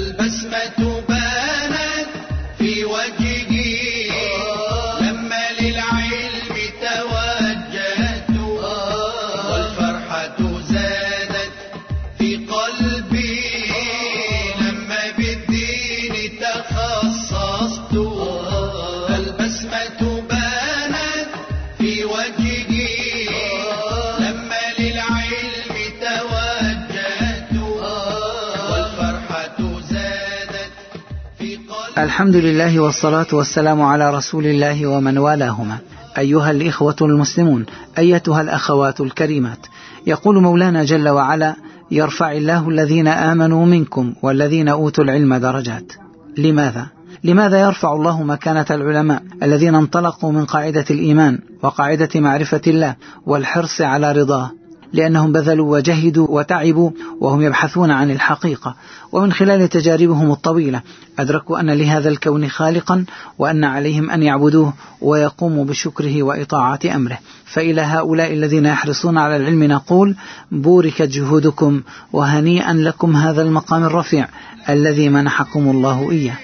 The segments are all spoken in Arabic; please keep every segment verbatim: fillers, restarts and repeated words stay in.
البسمة بانت في وجهي لما للعلم توجهت، والفرحة زادت في قلبي لما بالدين تخصصت. البسمة بانت في وجهي لما للعلم توجهت، والفرحة زادت في قلبي. الحمد لله والصلاة والسلام على رسول الله ومن والاهما. أيها الإخوة المسلمون، أيتها الأخوات الكريمات، يقول مولانا جل وعلا: يرفع الله الذين آمنوا منكم والذين أوتوا العلم درجات. لماذا؟ لماذا يرفع الله مكانة العلماء الذين انطلقوا من قاعدة الإيمان وقاعدة معرفة الله والحرص على رضاه؟ لأنهم بذلوا وجهدوا وتعبوا وهم يبحثون عن الحقيقة، ومن خلال تجاربهم الطويلة أدركوا أن لهذا الكون خالقا، وأن عليهم أن يعبدوه ويقوموا بشكره وإطاعة أمره. فإلى هؤلاء الذين يحرصون على العلم نقول: بوركت جهودكم وهنيئا لكم هذا المقام الرفيع الذي منحكم الله إياه.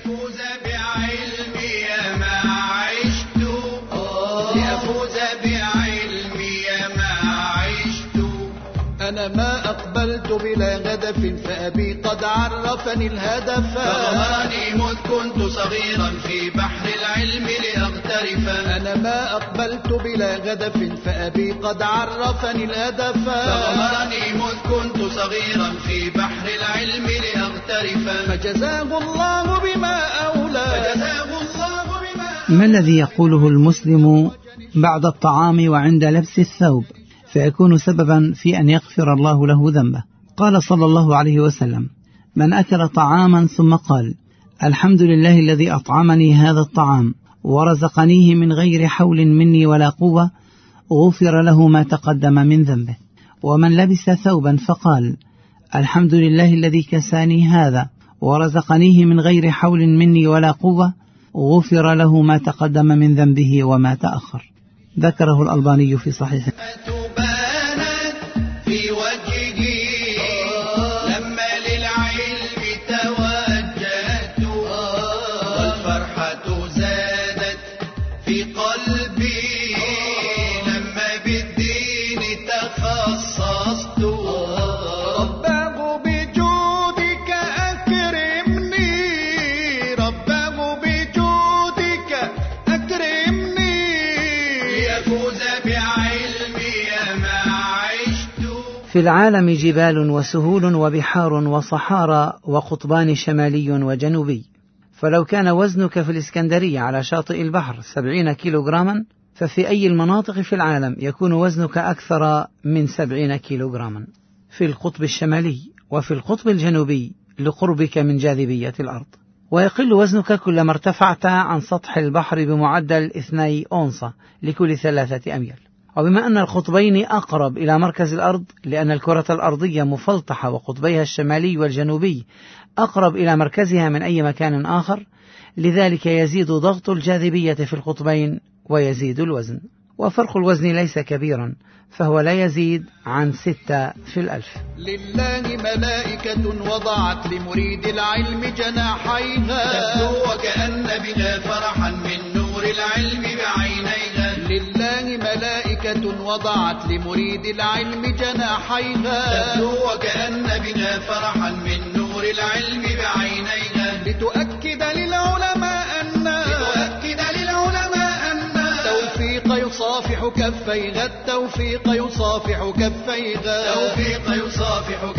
أنا ما أقبلت بلا هدف فأبي قد عرفني الهدف، فغمرني مذ كنت صغيرا في بحر العلم لأغترف. أنا ما أقبلت بلا هدف فأبي قد عرفني الهدف، فغمرني مذ كنت صغيرا في بحر العلم لأغترف. فجزاه الله بما أولى، فجزاه الله بما. ما الذي يقوله المسلم بعد الطعام وعند لبس الثوب فيكون سببا في أن يغفر الله له ذنبه؟ قال صلى الله عليه وسلم: من أكل طعاما ثم قال: الحمد لله الذي أطعمني هذا الطعام ورزقنيه من غير حول مني ولا قوة، غفر له ما تقدم من ذنبه. ومن لبس ثوبا فقال: الحمد لله الذي كساني هذا ورزقنيه من غير حول مني ولا قوة، غفر له ما تقدم من ذنبه وما تأخر. ذكره الألباني في صحيحه. في وجهي لما للعلم توجهت، والفرحة زادت في قلبي لما بالدين تخصصت. رباه بجودك أكرمني، رباه بجودك أكرمني، ليفوز بعلمي ما عشت. في العالم جبال وسهول وبحار وصحارى وقطبان شمالي وجنوبي، فلو كان وزنك في الإسكندرية على شاطئ البحر سبعين كيلوغراما، ففي أي المناطق في العالم يكون وزنك أكثر من سبعين كيلوغراما؟ في القطب الشمالي وفي القطب الجنوبي لقربك من جاذبية الأرض. ويقل وزنك كلما ارتفعت عن سطح البحر بمعدل اثني أونصة لكل ثلاثة أميال. وبما أن القطبين أقرب إلى مركز الأرض، لأن الكرة الأرضية مفلطحة وقطبيها الشمالي والجنوبي أقرب إلى مركزها من أي مكان آخر، لذلك يزيد ضغط الجاذبية في القطبين ويزيد الوزن. وفرق الوزن ليس كبيرا، فهو لا يزيد عن ستة في الألف. لله ملائكة وضعت لمريد العلم جناحيها، تبدو وكأن بها فرحا من نور العلم بعينيها. لله ملائكة وضعت لمريد العلم جناحيها، تبدو وكأن بها فرحا من نور العلم بعينيها. لتؤكد للعلماء أن لتؤكد للعلماء أن التوفيق يصافح كفيها، التوفيق يصافح كفيها، التوفيق يصافح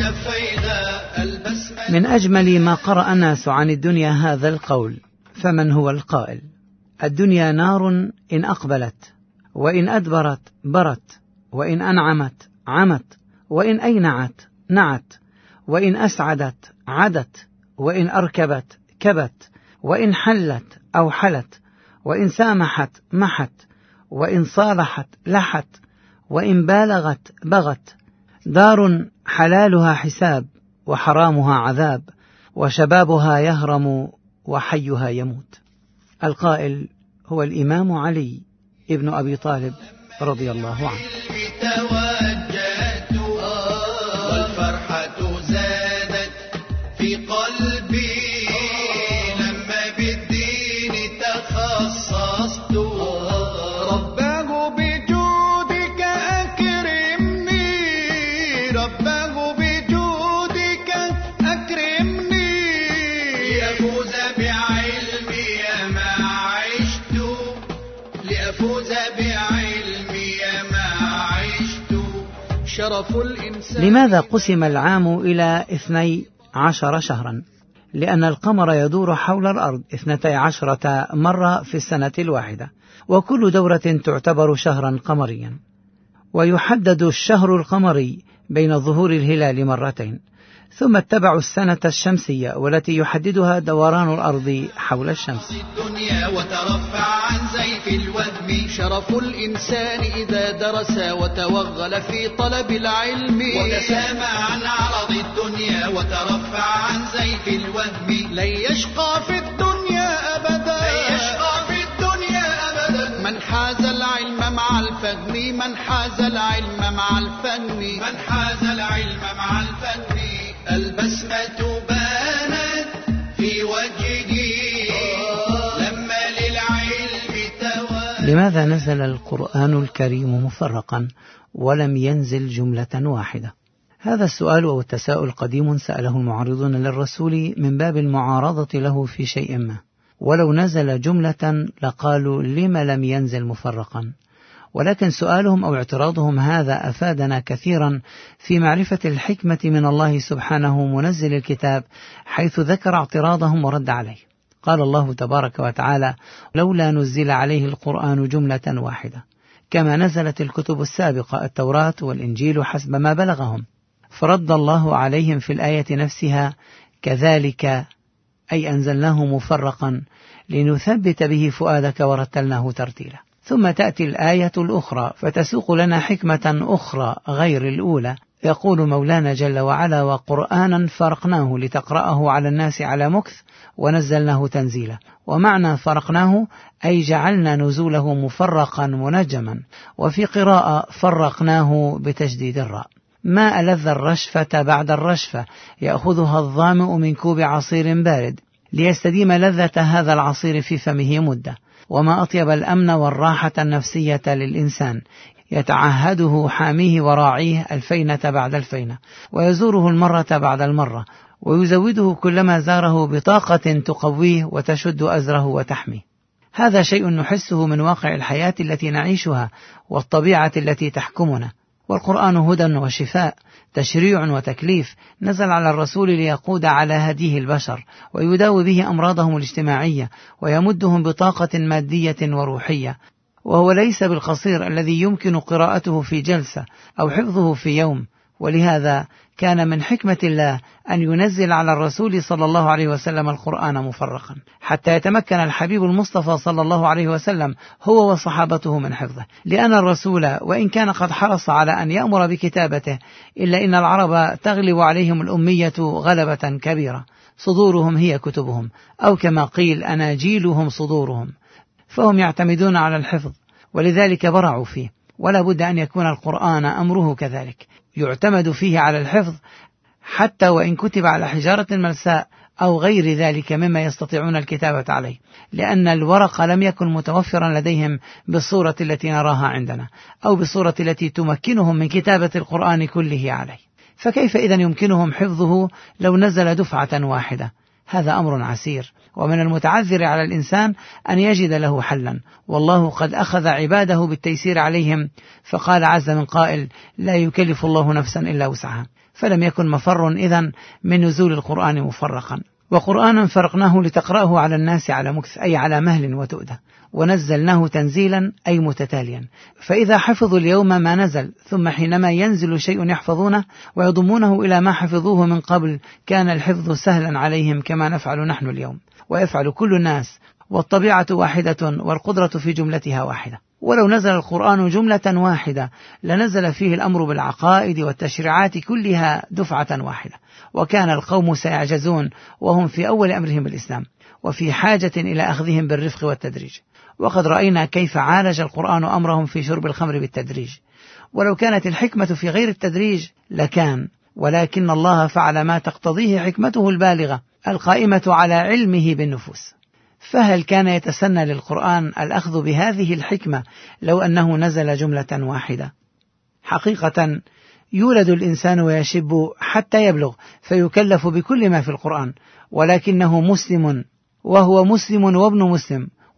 كفيها. البسمة. من أجمل ما قرأ الناس عن الدنيا هذا القول: فمن هو القائل؟ الدنيا نار إن أقبلت، وإن أدبرت برت، وإن أنعمت عمت، وإن أينعت نعت، وإن أسعدت عدت، وإن أركبت كبت، وإن حلت أو حلت، وإن سامحت محت، وإن صالحت لحت، وإن بالغت بغت. دار حلالها حساب وحرامها عذاب، وشبابها يهرم وحيها يموت. القائل هو الإمام علي ابن أبي طالب رضي الله عنه. والفرحة زادت في قلبي شرف الإنسان. لماذا قسم العام إلى اثني عشر شهرا؟ لأن القمر يدور حول الأرض اثنتي عشرة مرة في السنة الواحدة، وكل دورة تعتبر شهرا قمريا، ويحدد الشهر القمري بين ظهور الهلال مرتين، ثم اتبعوا السنة الشمسية والتي يحددها دوران الأرض حول الشمس. الدنيا وترفع عن زيف الوهم. شرف الإنسان إذا درس وتوغل في طلب العلم، وتسامى عن عرض الدنيا وترفع عن زيف الوهم. لن يشقى في الدنيا أبدا، لن يشقى في الدنيا أبدا من حاز العلم مع الفهم، من حاز العلم مع الفهم، من حاز العلم مع الفهم. البسمة بانت في وجهه لما للعلم توالى. لماذا نزل القرآن الكريم مفرقا ولم ينزل جملة واحدة؟ هذا السؤال والتساؤل قديم سأله المعارضون للرسول من باب المعارضة له في شيء ما، ولو نزل جملة لقالوا لم لم ينزل مفرقا. ولكن سؤالهم أو اعتراضهم هذا أفادنا كثيرا في معرفة الحكمة من الله سبحانه منزل الكتاب، حيث ذكر اعتراضهم ورد عليه. قال الله تبارك وتعالى: لولا نزل عليه القرآن جملة واحدة، كما نزلت الكتب السابقة التوراة والإنجيل حسب ما بلغهم. فرد الله عليهم في الآية نفسها: كذلك أي أنزلناه مفرقا لنثبت به فؤادك ورتلناه ترتيلا. ثم تأتي الآية الأخرى فتسوق لنا حكمة أخرى غير الأولى. يقول مولانا جل وعلا: وقرآنا فرقناه لتقرأه على الناس على مكث ونزلناه تنزيلا. ومعنى فرقناه أي جعلنا نزوله مفرقا منجما، وفي قراءة فرقناه بتجديد الراء. ما ألذ الرشفة بعد الرشفة يأخذها الظامئ من كوب عصير بارد ليستديم لذة هذا العصير في فمه مدة. وما أطيب الأمن والراحة النفسية للإنسان يتعهده حاميه وراعيه الفينة بعد الفينة، ويزوره المرة بعد المرة، ويزوده كلما زاره بطاقة تقويه وتشد أزره وتحميه. هذا شيء نحسه من واقع الحياة التي نعيشها والطبيعة التي تحكمنا. والقرآن هدى وشفاء، تشريع وتكليف، نزل على الرسول ليقود على هديه البشر ويداوي به أمراضهم الاجتماعية ويمدهم بطاقة مادية وروحية. وهو ليس بالقصير الذي يمكن قراءته في جلسة أو حفظه في يوم. ولهذا كان من حكمة الله أن ينزل على الرسول صلى الله عليه وسلم القرآن مفرقا، حتى يتمكن الحبيب المصطفى صلى الله عليه وسلم هو وصحابته من حفظه. لأن الرسول وإن كان قد حرص على أن يأمر بكتابته، إلا إن العرب تغلب عليهم الأمية غلبة كبيرة، صدورهم هي كتبهم، أو كما قيل أناجيلهم صدورهم، فهم يعتمدون على الحفظ، ولذلك برعوا فيه. ولا بد أن يكون القرآن أمره كذلك، يعتمد فيه على الحفظ، حتى وإن كتب على حجارة ملساء أو غير ذلك مما يستطيعون الكتابة عليه، لأن الورق لم يكن متوفرا لديهم بالصورة التي نراها عندنا، أو بالصورة التي تمكنهم من كتابة القرآن كله عليه. فكيف إذن يمكنهم حفظه لو نزل دفعة واحدة؟ هذا أمر عسير، ومن المتعذر على الإنسان أن يجد له حلا. والله قد أخذ عباده بالتيسير عليهم، فقال عز من قائل: لا يكلف الله نفسا إلا وسعها. فلم يكن مفر إذن من نزول القرآن مفرقا. وقرآنا فرقناه لتقرأه على الناس على مكث، أي على مهل وتؤدة. ونزلناه تنزيلا أي متتاليا. فإذا حفظوا اليوم ما نزل، ثم حينما ينزل شيء يحفظونه ويضمونه إلى ما حفظوه من قبل، كان الحفظ سهلا عليهم كما نفعل نحن اليوم، ويفعل كل الناس، والطبيعة واحدة والقدرة في جملتها واحدة. ولو نزل القرآن جملة واحدة لنزل فيه الأمر بالعقائد والتشريعات كلها دفعة واحدة، وكان القوم سيعجزون وهم في أول أمرهم بالإسلام، وفي حاجة إلى أخذهم بالرفق والتدريج. وقد رأينا كيف عالج القرآن أمرهم في شرب الخمر بالتدريج. ولو كانت الحكمة في غير التدريج لكان، ولكن الله فعل ما تقتضيه حكمته البالغة القائمة على علمه بالنفوس. فهل كان يتسنى للقرآن الأخذ بهذه الحكمة لو أنه نزل جملة واحدة؟ حقيقة يولد الإنسان ويشب حتى يبلغ فيكلف بكل ما في القرآن، ولكنه مسلم، وهو مسلم وابن مسلم،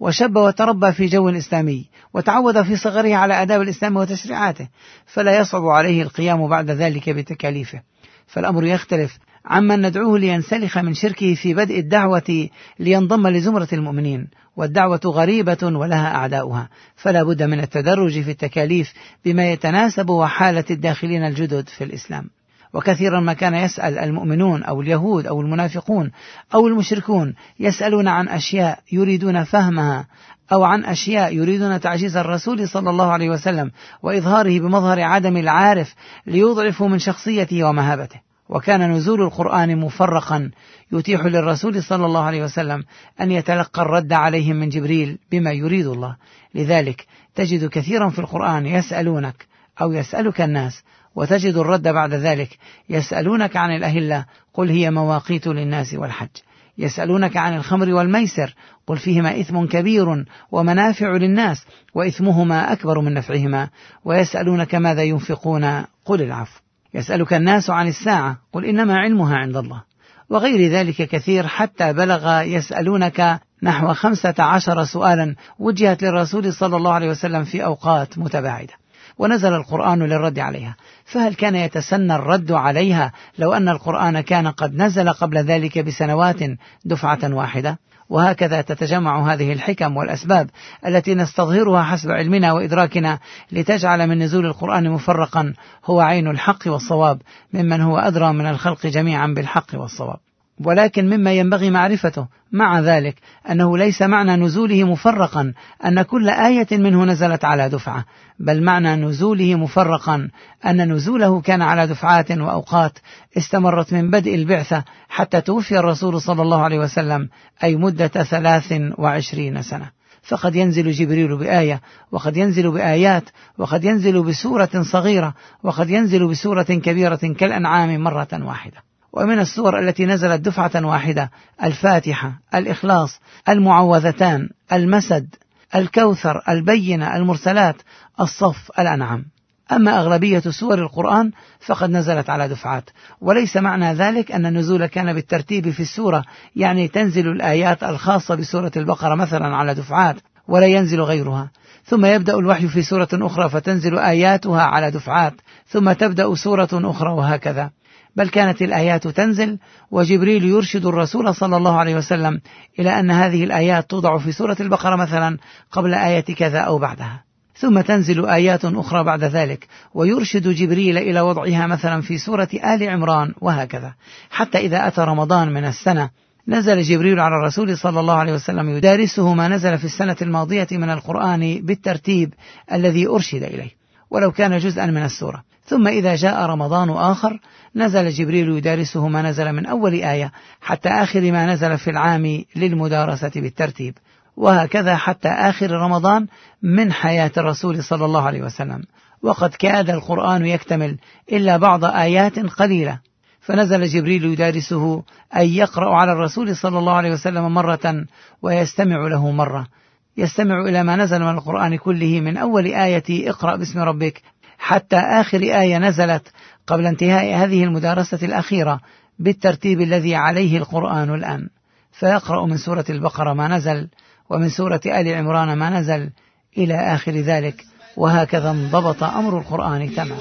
وشب وتربى في جو إسلامي وتعود في صغره على آداب الإسلام وتشريعاته، فلا يصعب عليه القيام بعد ذلك بتكاليفه. فالأمر يختلف عمن ندعوه لينسلخ من شركه في بدء الدعوة لينضم لزمرة المؤمنين، والدعوة غريبة ولها أعداؤها، فلا بد من التدرج في التكاليف بما يتناسب وحالة الداخلين الجدد في الإسلام. وكثيرا ما كان يسأل المؤمنون أو اليهود أو المنافقون أو المشركون يسألون عن أشياء يريدون فهمها، أو عن أشياء يريدون تعجيز الرسول صلى الله عليه وسلم وإظهاره بمظهر عدم العارف ليضعفوا من شخصيته ومهابته. وكان نزول القرآن مفرقا يتيح للرسول صلى الله عليه وسلم أن يتلقى الرد عليهم من جبريل بما يريد الله. لذلك تجد كثيرا في القرآن يسألونك أو يسألك الناس، وتجد الرد بعد ذلك يسألونك عن الأهلة قل هي مواقيت للناس والحج، يسألونك عن الخمر والميسر قل فيهما إثم كبير ومنافع للناس وإثمهما أكبر من نفعهما، ويسألونك ماذا ينفقون قل العفو، يسألك الناس عن الساعة قل إنما علمها عند الله، وغير ذلك كثير، حتى بلغ يسألونك نحو خمسة عشر سؤالا وجهت للرسول صلى الله عليه وسلم في أوقات متباعدة، ونزل القرآن للرد عليها. فهل كان يتسنى الرد عليها لو أن القرآن كان قد نزل قبل ذلك بسنوات دفعة واحدة؟ وهكذا تتجمع هذه الحكم والأسباب التي نستظهرها حسب علمنا وإدراكنا لتجعل من نزول القرآن مفرقا هو عين الحق والصواب ممن هو أدرى من الخلق جميعا بالحق والصواب. ولكن مما ينبغي معرفته مع ذلك أنه ليس معنى نزوله مفرقا أن كل آية منه نزلت على دفعة، بل معنى نزوله مفرقا أن نزوله كان على دفعات وأوقات استمرت من بدء البعثة حتى توفي الرسول صلى الله عليه وسلم، أي مدة ثلاث وعشرين سنة. فقد ينزل جبريل بآية، وقد ينزل بآيات، وقد ينزل بسورة صغيرة، وقد ينزل بسورة كبيرة كالأنعام مرة واحدة. ومن السور التي نزلت دفعة واحدة الفاتحة، الإخلاص، المعوذتان، المسد، الكوثر، البينة، المرسلات، الصف، الأنعام. أما أغلبية سور القرآن فقد نزلت على دفعات، وليس معنى ذلك أن النزول كان بالترتيب في السورة، يعني تنزل الآيات الخاصة بسورة البقرة مثلا على دفعات ولا ينزل غيرها، ثم يبدأ الوحي في سورة أخرى فتنزل آياتها على دفعات، ثم تبدأ سورة أخرى، وهكذا. بل كانت الآيات تنزل وجبريل يرشد الرسول صلى الله عليه وسلم إلى أن هذه الآيات توضع في سورة البقرة مثلا قبل آية كذا أو بعدها، ثم تنزل آيات أخرى بعد ذلك ويرشد جبريل إلى وضعها مثلا في سورة آل عمران، وهكذا، حتى إذا أتى رمضان من السنة نزل جبريل على الرسول صلى الله عليه وسلم يدارسه ما نزل في السنة الماضية من القرآن بالترتيب الذي أرشد إليه ولو كان جزءا من السورة. ثم إذا جاء رمضان آخر نزل جبريل يدارسه ما نزل من أول آية حتى آخر ما نزل في العام للمدارسة بالترتيب، وهكذا حتى آخر رمضان من حياة الرسول صلى الله عليه وسلم. وقد كاد القرآن يكتمل إلا بعض آيات قليلة، فنزل جبريل يدارسه أي يقرأ على الرسول صلى الله عليه وسلم مرة ويستمع له مرة، يستمع إلى ما نزل من القرآن كله من أول آية اقرأ باسم ربك حتى آخر آية نزلت قبل انتهاء هذه المدارسة الأخيرة بالترتيب الذي عليه القرآن الآن، فيقرأ من سورة البقرة ما نزل ومن سورة آل عمران ما نزل إلى آخر ذلك، وهكذا انضبط أمر القرآن تماما.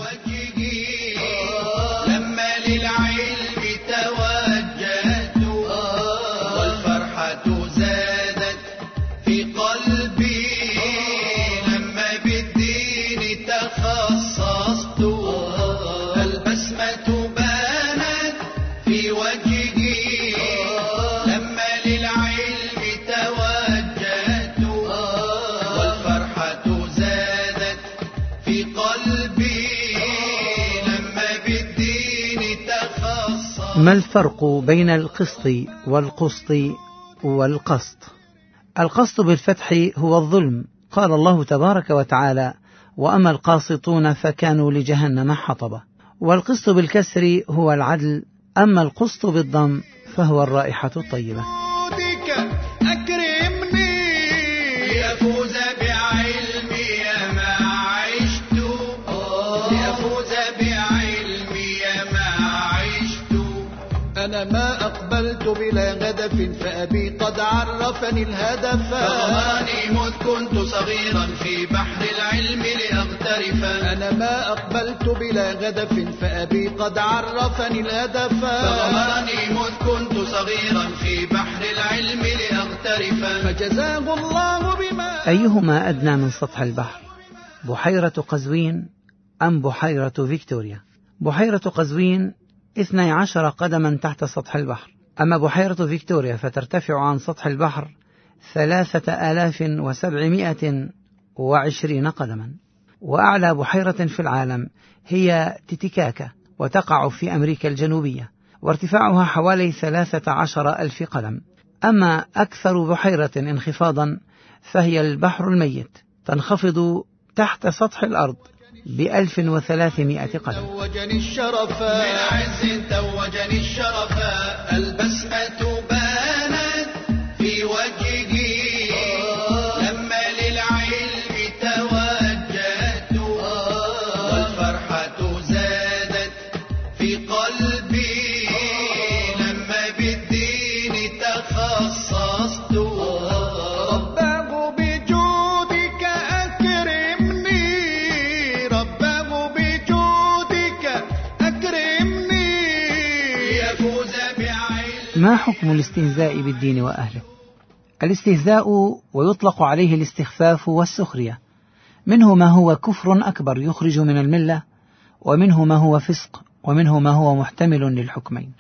لما للعلم توجهت والفرحة زادت في قلبي، لما بالدين تخصصت البسمة بانت في وجهي، لما للعلم توجهت والفرحة زادت في قلبي، لما بالدين تخصصت. ما الفرق بين القسط والقسط والقسط؟ القسط بالفتح هو الظلم، قال الله تبارك وتعالى وأما القاسطون فكانوا لجهنم حطبا. والقسط بالكسر هو العدل، أما القسط بالضم فهو الرائحة الطيبة. أكرمني لأفوز بعلمي ما عشت، لأفوز بعلمي ما عشت. أنا ما أقبل أقبلت بلا غدف فأبي قد عرفني الهدف فرماني مذ كنت صغيرا في بحر العلم لأغترف أنا ما أقبلت بلا غدف فأبي قد عرفني الهدف فرماني مذ كنت صغيرا في بحر العلم لأغترف فجزاه الله بما أيهما أدنى من سطح البحر، بحيرة قزوين أم بحيرة فيكتوريا؟ بحيرة قزوين اثني عشر قدما تحت سطح البحر، أما بحيرة فيكتوريا فترتفع عن سطح البحر ثلاثة آلاف وسبعمائة وعشرين قدما. وأعلى بحيرة في العالم هي تيتيكاكا وتقع في أمريكا الجنوبية وارتفاعها حوالي ثلاثة عشر ألف قدم. أما أكثر بحيرة انخفاضا فهي البحر الميت، تنخفض تحت سطح الأرض بألف وثلاثمائة قدم. توجني الشرف من عز توجني الشرف البسمة بانت في وجهه لما للعلم توجهت والفرحة زادت في قلبي لما بالدين تخصصت ما حكم الاستهزاء بالدين وأهله؟ الاستهزاء ويطلق عليه الاستخفاف والسخرية، منه ما هو كفر أكبر يخرج من الملة، ومنه ما هو فسق، ومنه ما هو محتمل للحكمين.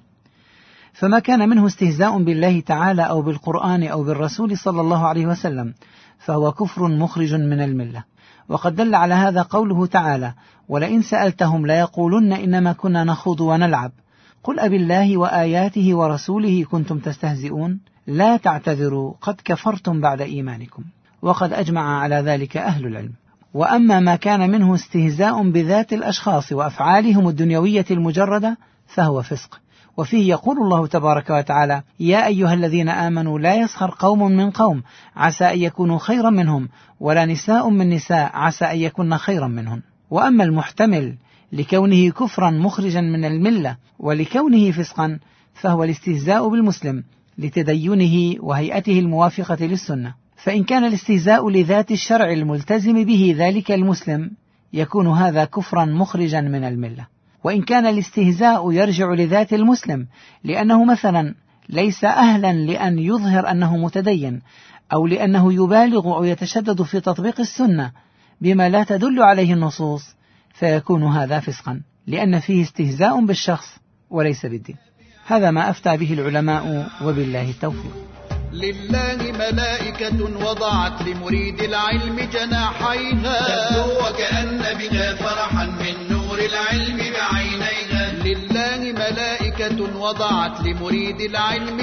فما كان منه استهزاء بالله تعالى أو بالقرآن أو بالرسول صلى الله عليه وسلم فهو كفر مخرج من الملة، وقد دل على هذا قوله تعالى: ولئن سألتهم ليقولن إنما كنا نخوض ونلعب قل أبالله وآياته ورسوله كنتم تستهزئون لا تعتذروا قد كفرتم بعد إيمانكم. وقد أجمع على ذلك أهل العلم. وأما ما كان منه استهزاء بذات الأشخاص وأفعالهم الدنيوية المجردة فهو فسق، وفيه يقول الله تبارك وتعالى: يا أيها الذين آمنوا لا يسخر قوم من قوم عسى أن يكونوا خيرا منهم ولا نساء من نساء عسى أن يكون خيرا منهم. وأما المحتمل لكونه كفرا مخرجا من الملة ولكونه فسقا فهو الاستهزاء بالمسلم لتدينه وهيئته الموافقة للسنة. فإن كان الاستهزاء لذات الشرع الملتزم به ذلك المسلم يكون هذا كفرا مخرجا من الملة. وإن كان الاستهزاء يرجع لذات المسلم لأنه مثلا ليس أهلا لأن يظهر أنه متدين، أو لأنه يبالغ أو يتشدد في تطبيق السنة بما لا تدل عليه النصوص، فيكون هذا فسقا لأن فيه استهزاء بالشخص وليس بالدين. هذا ما أفتى به العلماء وبالله التوفيق. لله ملائكة وضعت لمريد العلم جناحيها تبدو وكأن بها فرحا من نور العلم بعينيها. لله ملائكة وضعت لمريد العلم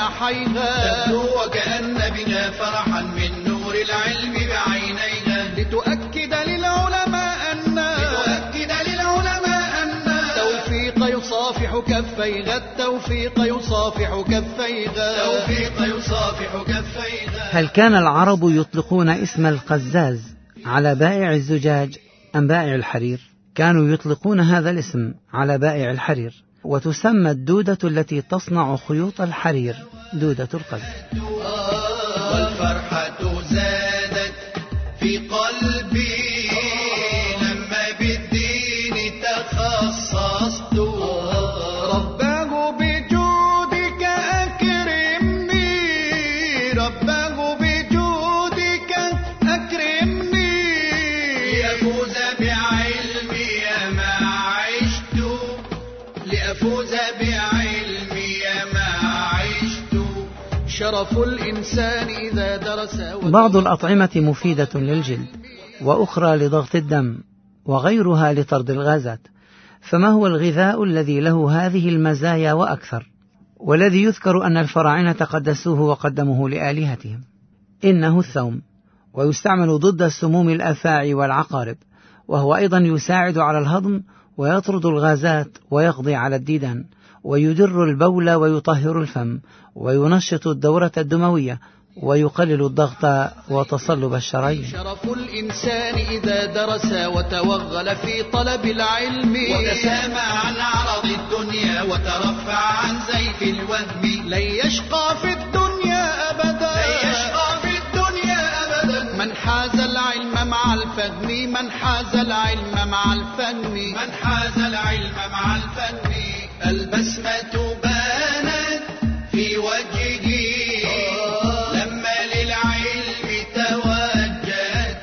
جناحيها تبدو وكأن بها فرحا من نور العلم بعينيها لتؤكد للعلماء أن لتؤكد للعلماء أن التوفيق يصافح كفيها التوفيق يصافح كفيها التوفيق يصافح كفيها. هل كان العرب يطلقون اسم القزاز على بائع الزجاج أم بائع الحرير؟ كانوا يطلقون هذا الاسم على بائع الحرير، وتسمى الدودة التي تصنع خيوط الحرير دودة القز. والفرحة زادت في قلبي لما بالدين تخصصت رباه بجودك أكرمني رباه بجودك أكرمني لأفوز بعلمي ما عشت لأفوز بعلمي ما عشت شرف الإنسان إذا درس. بعض الأطعمة مفيدة للجلد، وأخرى لضغط الدم، وغيرها لطرد الغازات. فما هو الغذاء الذي له هذه المزايا وأكثر، والذي يذكر أن الفراعنة قدسوه وقدموه لآلهتهم؟ إنه الثوم، ويستعمل ضد السموم الأفاعي والعقارب، وهو أيضا يساعد على الهضم ويطرد الغازات ويقضي على الديدان، ويدر البول ويطهر الفم وينشط الدورة الدموية ويقلل الضغط وتصلب الشرايين. شرف الإنسان إذا درس وتوغل في طلب العلم وتسامى عن عرض الدنيا وترفع عن زيف الوهم لن يشقى في الدنيا أبدا لن يشقى في الدنيا أبدا من حاز العلم مع الفهم من حاز العلم مع الفهم من حاز العلم مع الفهم البسمة بانت في وجهه لما للعلم توجهت.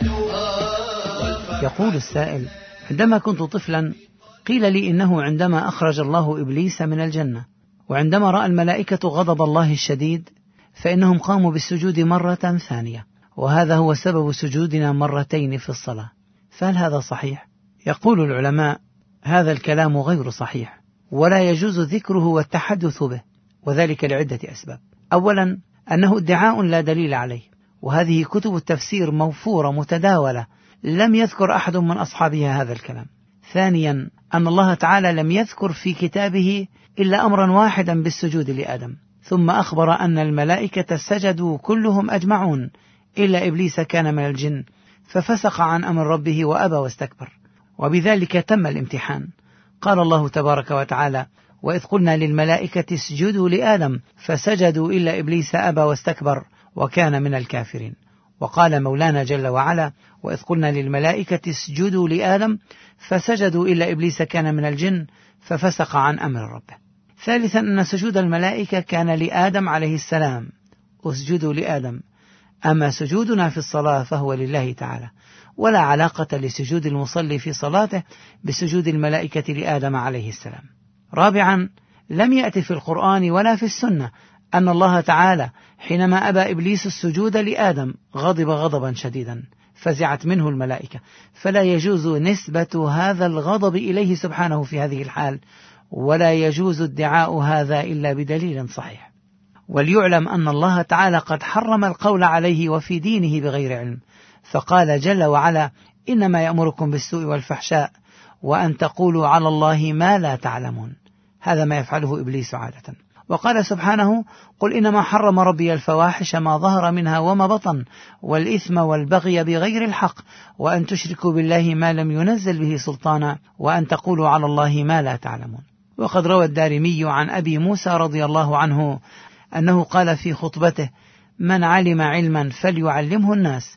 يقول السائل: عندما كنت طفلا قيل لي إنه عندما أخرج الله إبليس من الجنة وعندما رأى الملائكة غضب الله الشديد فإنهم قاموا بالسجود مرة ثانية، وهذا هو سبب سجودنا مرتين في الصلاة، فهل هذا صحيح؟ يقول العلماء: هذا الكلام غير صحيح ولا يجوز ذكره والتحدث به، وذلك لعدة أسباب. أولا، أنه ادعاء لا دليل عليه، وهذه كتب التفسير موفورة متداولة لم يذكر أحد من أصحابها هذا الكلام. ثانيا، أن الله تعالى لم يذكر في كتابه إلا أمرا واحدا بالسجود لآدم، ثم أخبر أن الملائكة سجدوا كلهم أجمعون إلا إبليس كان من الجن ففسق عن أمر ربه وأبى واستكبر، وبذلك تم الامتحان. قال الله تبارك وتعالى: وإذ قلنا للملائكة اسجدوا لآدم فسجدوا إلا إبليس أبى واستكبر وكان من الكافرين. وقال مولانا جل وعلا: وإذ قلنا للملائكة اسجدوا لآدم فسجدوا إلا إبليس كان من الجن ففسق عن أمر ربه. ثالثا، أن سجود الملائكة كان لآدم عليه السلام، اسجدوا لآدم، أما سجودنا في الصلاة فهو لله تعالى، ولا علاقة لسجود المصلي في صلاته بسجود الملائكة لآدم عليه السلام. رابعا، لم يأتي في القرآن ولا في السنة أن الله تعالى حينما أبى إبليس السجود لآدم غضب غضبا شديدا فزعت منه الملائكة، فلا يجوز نسبة هذا الغضب إليه سبحانه في هذه الحال، ولا يجوز ادعاء هذا إلا بدليل صحيح. وليعلم أن الله تعالى قد حرم القول عليه وفي دينه بغير علم، فقال جل وعلا: إنما يأمركم بالسوء والفحشاء وأن تقولوا على الله ما لا تعلمون. هذا ما يفعله إبليس عادة. وقال سبحانه: قل إنما حرم ربي الفواحش ما ظهر منها وما بطن والإثم والبغي بغير الحق وأن تشركوا بالله ما لم ينزل به سلطانا وأن تقولوا على الله ما لا تعلمون. وقد روى الدارمي عن أبي موسى رضي الله عنه أنه قال في خطبته: من علم علما فليعلمه الناس،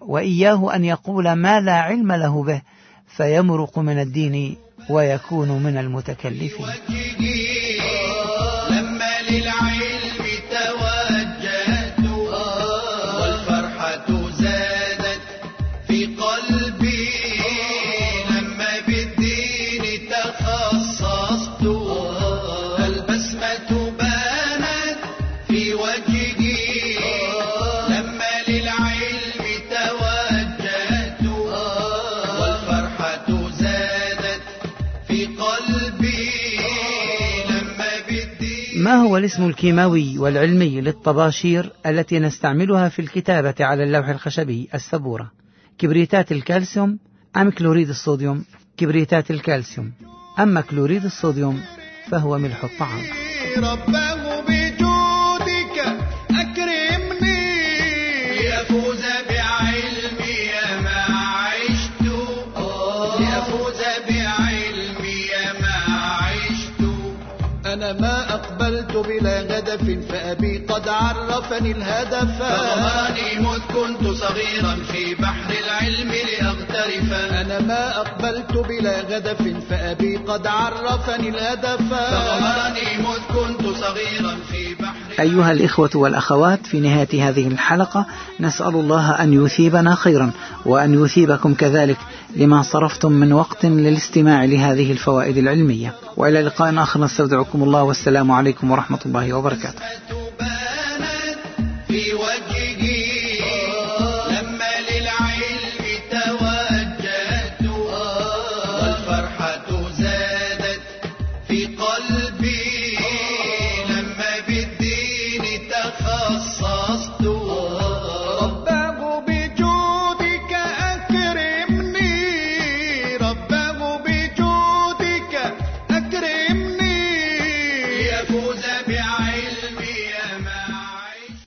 وإياه أن يقول ما لا علم له به فيمرق من الدين ويكون من المتكلفين. لما للعلم توجهت والفرحة زادت في قلبي لما بالدين تخصصت البسمة بانت في وجهي لما للعلم توجهت والفرحة زادت في قلبي. ما هو الاسم الكيماوي والعلمي للطباشير التي نستعملها في الكتابة على اللوح الخشبي السبورة؟ كبريتات الكالسيوم أم كلوريد الصوديوم؟ كبريتات الكالسيوم. أما كلوريد الصوديوم فهو ملح الطعام. ربه بجودك أكرمني لأفوز بعلمي ما عشت لأفوز بعلمي ما عشت. أنا ما أقبلت بلا هدف فأبي قد عرفني الهدف فغمرني مذ كنت صغيرا في بحر العلم لأغترف. أنا ما أقبلت بلا هدف فأبي قد عرفني الهدف فغمرني مذ كنت صغيرا في بحر. أيها الإخوة والأخوات، في نهاية هذه الحلقة نسأل الله أن يثيبنا خيرا وأن يثيبكم كذلك لما صرفتم من وقت للاستماع لهذه الفوائد العلمية. وإلى لقاء آخر نستودعكم الله، والسلام عليكم ورحمة الله وبركاته.